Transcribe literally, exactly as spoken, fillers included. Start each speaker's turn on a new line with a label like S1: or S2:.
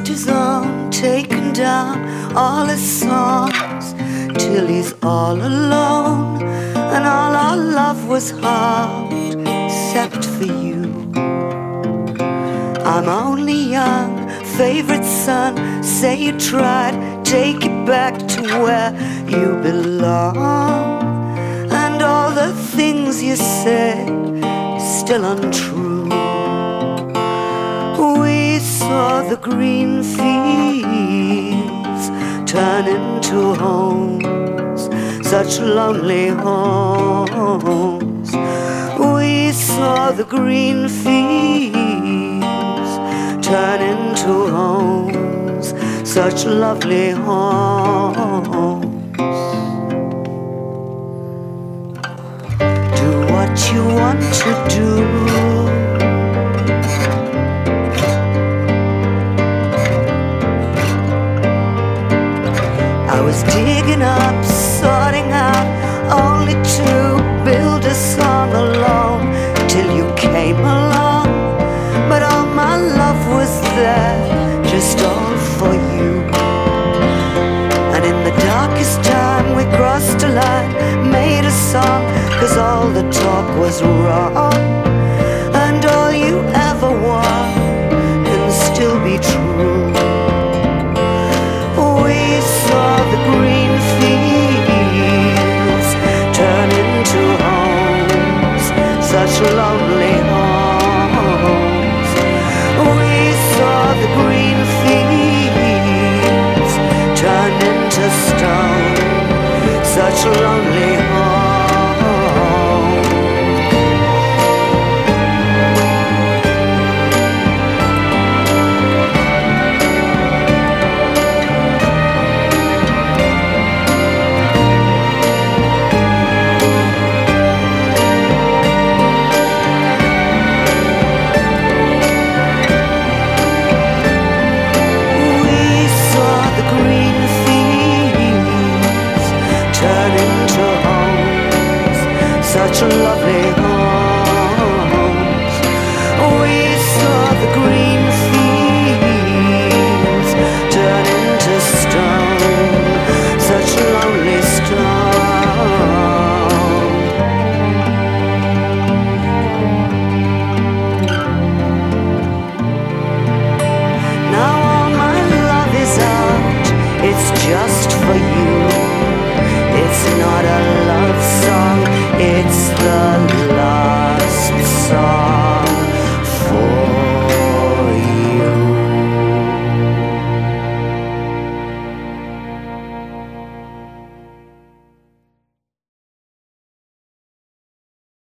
S1: his own, taken down all his songs, till he's all alone, and all our love was harmed, except for you. I'm only young, favorite son, say you tried, take it back to where you belong. And all the things you said, still untrue. We saw the green fields turn into homes, such lonely homes. We saw the green fields turn into homes, such lovely homes. Do what you want to do. I was digging up, sorting out, only to build a song alone, till you came along. But all my love was there, just all for you. And in the darkest time we crossed a line, made a song, 'cause all the talk was wrong. And all you ever want can still be true. We saw the green fields turn into homes, such lonely homes. We saw the green fields turn into stone, such lonely homes. Such a lovely